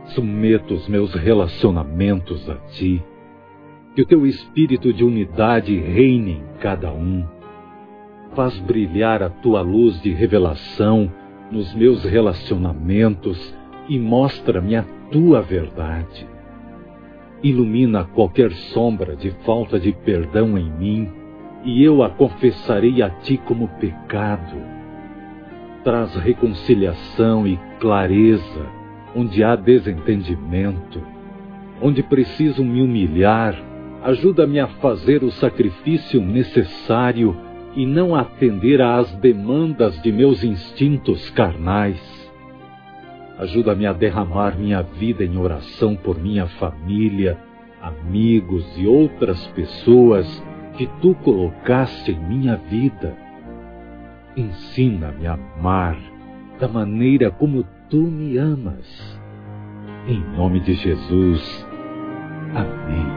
Submeto os meus relacionamentos a Ti. Que o Teu espírito de unidade reine em cada um. Faz brilhar a Tua luz de revelação nos meus relacionamentos e mostra-me a Tua verdade. Ilumina qualquer sombra de falta de perdão em mim e eu a confessarei a Ti como pecado. Traz reconciliação e clareza onde há desentendimento, onde preciso me humilhar. Ajuda-me a fazer o sacrifício necessário e não atender às demandas de meus instintos carnais. Ajuda-me a derramar minha vida em oração por minha família, amigos e outras pessoas que Tu colocaste em minha vida. Ensina-me a amar da maneira como Tu me amas. Em nome de Jesus. Amém.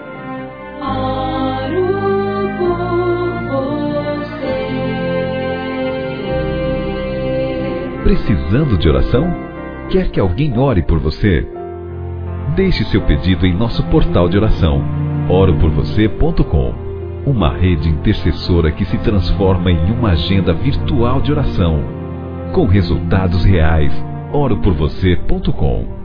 Oro por você. Precisando de oração? Quer que alguém ore por você? Deixe seu pedido em nosso portal de oração, oroporvocê.com, uma rede intercessora que se transforma em uma agenda virtual de oração, com resultados reais. oroporvocê.com